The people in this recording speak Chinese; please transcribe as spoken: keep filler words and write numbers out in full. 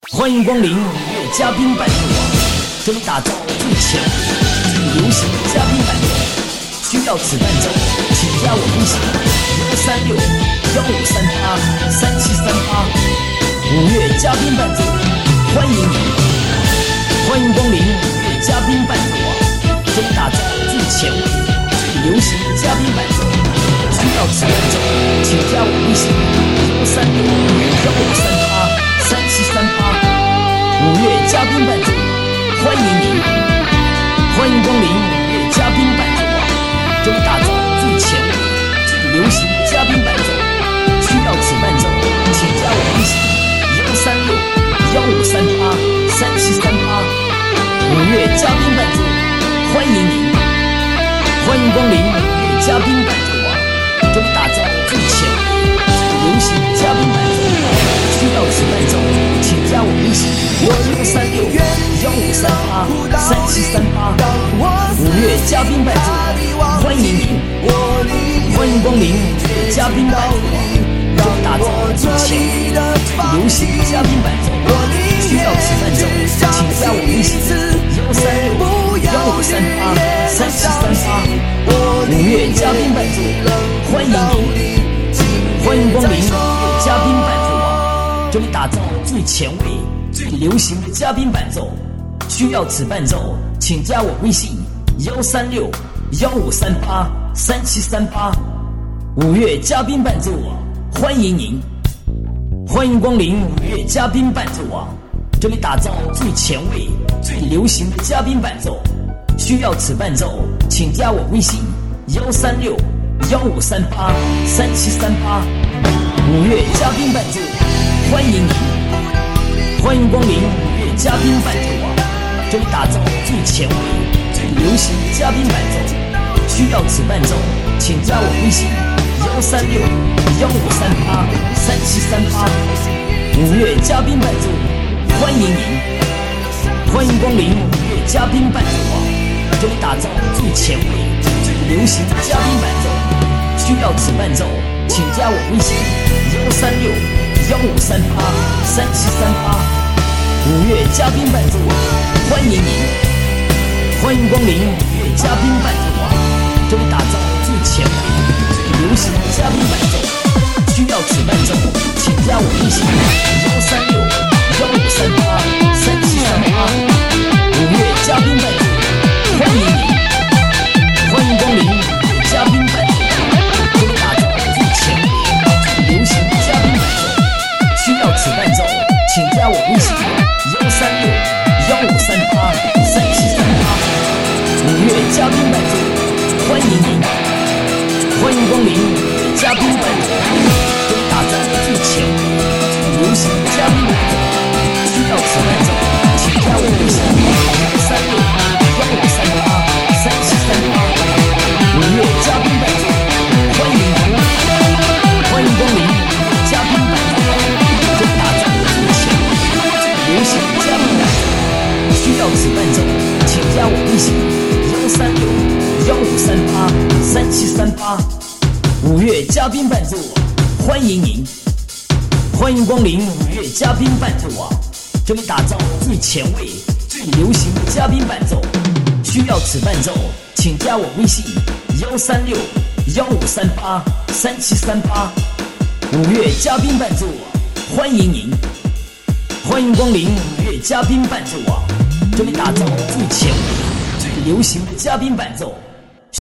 欢迎光临五月嘉宾伴奏网，这里打造最前卫、最流行的嘉宾伴奏。需要此伴奏，请加我微信幺三六幺五三八三七三八。五月嘉宾伴奏，欢迎你！欢迎光临五月嘉宾伴奏网，这里打造最前卫、最流行的嘉宾伴奏。需要此伴奏，请加我微信幺三六幺五三八三七三八。五月嘉宾伴奏，欢迎您！欢迎光临五月嘉宾伴奏网，这里打造最前卫、最流行的嘉宾伴奏。需要此伴奏，请加我微信幺三六幺五三八三七三八。五月嘉宾伴奏，欢迎您！欢迎光临五月嘉宾伴奏网，这里打造最前卫、最流行的嘉宾伴奏。需要此伴奏，请加我微信幺三六幺五三八三七三八。五月嘉宾伴奏，欢迎您！欢迎光临五月嘉宾伴奏网，这里打造最前卫、最流行的嘉宾伴奏。需要此伴奏，请加我微信幺三六幺五三八三七三八。五月嘉宾伴奏，欢迎您！欢迎光临五月嘉宾伴奏网，这里打造最前卫、最流行的嘉宾伴奏。需要此伴奏，请加我微信幺三六幺五三八三七三八。五月嘉宾伴奏网，欢迎您！欢迎光临五月嘉宾伴奏网，这里打造最前卫、最流行的嘉宾伴奏。需要此伴奏，请加我微信幺三六幺五三八三七三八。五月嘉宾伴奏，欢迎您！欢迎光临五月嘉宾伴奏网，这里打造最前卫、最流行的嘉宾伴奏。需要此伴奏，请加我微信幺三六幺五三八三七三八。五月嘉宾伴奏，欢迎您！欢迎光临五月嘉宾伴奏网，这里打造最前卫、最流行的嘉宾伴奏。需要此伴奏，请加我微信幺三六幺五三八三七三八。五月嘉宾伴奏，欢迎您！欢迎光临五月嘉宾伴奏网，这里打造最前卫、最流行的嘉宾伴奏。需要此伴奏，请加我微信幺三六幺五三八三七三八。五月嘉宾伴奏，欢迎您！欢迎光临五月嘉宾伴奏网，这里打造最前卫、最流行的嘉宾伴奏。需要此伴奏，请加我微信幺三六幺五三八三七三八。五月嘉宾伴奏，欢迎您！欢迎光临五月嘉宾伴奏网，这里打造最前卫、最流行的嘉宾伴奏。需要此伴奏，请加我微信幺三六幺五三八三七三八。五月嘉宾伴奏，欢迎您！欢迎光临五月嘉宾伴奏网，这里打造最前卫、最流行的嘉宾伴奏。需要此伴奏，请加我微信幺三六幺五三八三七三八。五月嘉宾伴奏网，欢迎您！欢迎光临五月嘉宾伴奏网，这里打造最前卫、最流行的嘉宾伴奏。需要此伴奏，请加我微信幺三六幺五三八三七三八。五月嘉宾伴奏网，欢迎您！欢迎光临五月嘉宾伴奏网，这里打造最前卫、最流行的嘉宾伴奏。